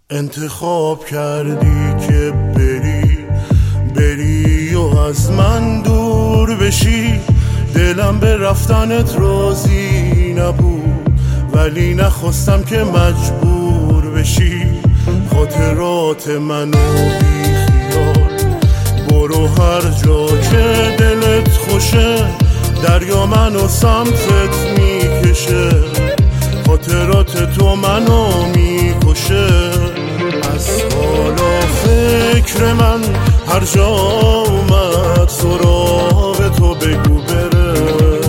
انتخاب کردی که بری و از من دور بشی. دلم به رفتنت راضی نبود، ولی نخواستم که مجبور بشی. خاطرات منو بی خیال برو هر جا که دلت خوشه. دریا منو سمتت میکشه، خاطرات تو منو میکشه. از حالا فکر من هر جا اومد سراغ تو بگو بره.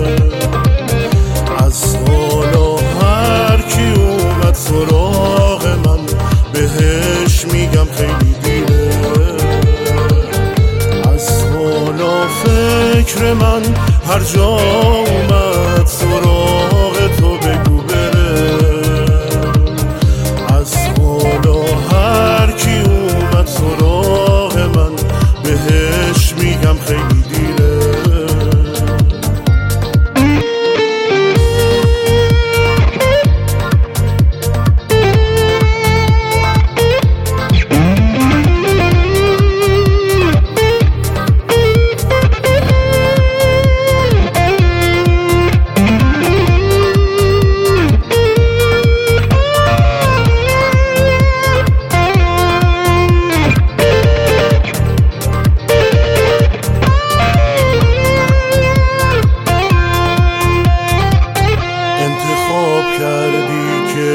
از حالا هر کی اومد سراغ من بهش میگم خیلی دیره. از حالا فکر من هر جا اومد سراغ تو بگو بره. از حالا هر کی اومد سراغ من بهش میگم خیلی دیره. کردی که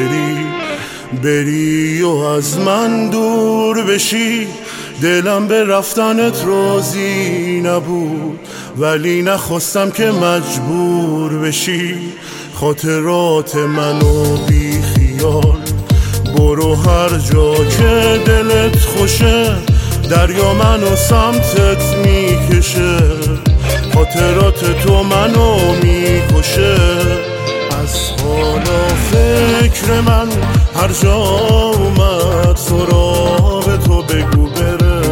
بری و از من دور بشی. دلم به رفتنت راضی نبود، ولی نخواستم که مجبور بشی. خاطرات منو بی خیال برو هر جا که دلت خوشه. دریا منو سمتت میکشه، خاطرات تو منو میکشه. از حالا فکر من هر جا اومد سراغ تو بگو بره.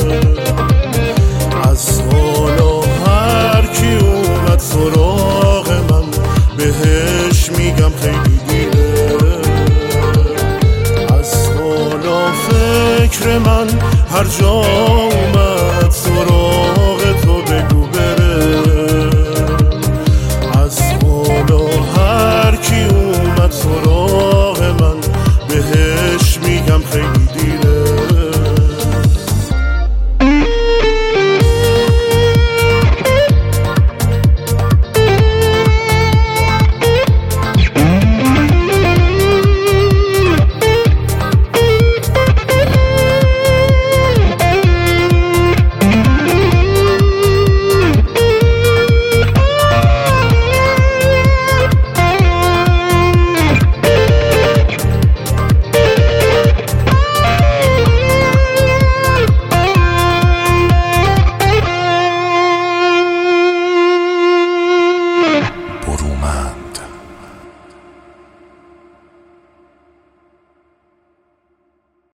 از حالا هر کی اومد سراغ من بهش میگم خیلی دیره. از حالا فکر من هر جا اومد